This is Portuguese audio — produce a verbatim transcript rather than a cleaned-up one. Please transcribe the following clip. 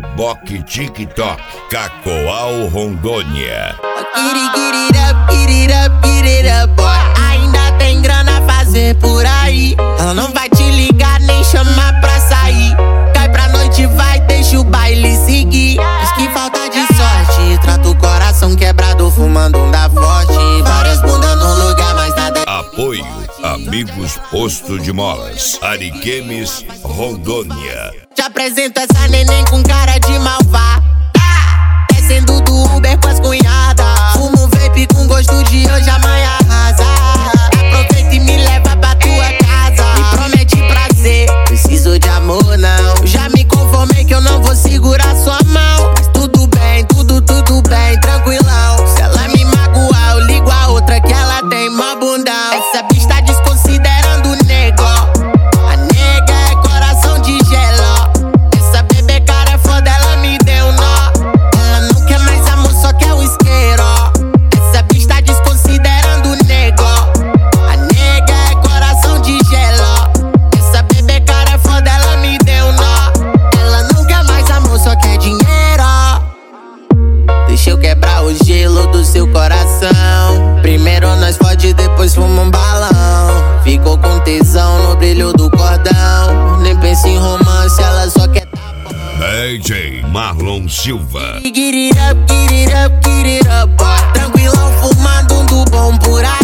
Reboque TikTok, Cacoal, Rondônia. Get it, get it up, get it up, get it up, boy. Ainda tem grana a fazer por aí. Ela não vai te ligar nem chamar pra sair. Cai pra noite, vai, deixa o baile seguir. Diz que falta de sorte, trata o coração quebrado, fumando um da forte. Várias bundas no lugar, mas nada. Apoio Amigos Posto de Molas, Ariquemes, Rondônia. Te apresento essa neném com cara de malvada, descendo do Uber com as cunhadas. Fumo vape com gosto de hoje, amanhã arrasa. Aproveita e me leva pra tua casa. Me promete prazer, preciso de amor não. Já me conformei que eu não vou segurar sua mão. Mas tudo bem, tudo, tudo bem, tranquilão. Se ela me magoar, eu ligo a outra que ela tem mó bundão. Essa bicha tá desconsiderando o nego. A nega é coração de gelo. Essa bebê cara é foda, ela me deu nó. Ela não quer mais amor, só quer o isqueiro. Essa bicha tá desconsiderando o nego. A nega é coração de gelo. Essa bebê cara é foda, ela me deu nó. Ela não quer mais amor, só quer dinheiro. Deixa eu quebrar o gelo do seu coração. Primeiro nós fode, depois fuma um balão. Ficou com tesão no brilho do cordão. Nem pensa em romance, ela só quer D J Marlon Silva. Get it up, get it up, get it up, boy. Tranquilão, fumando um do bom por aí.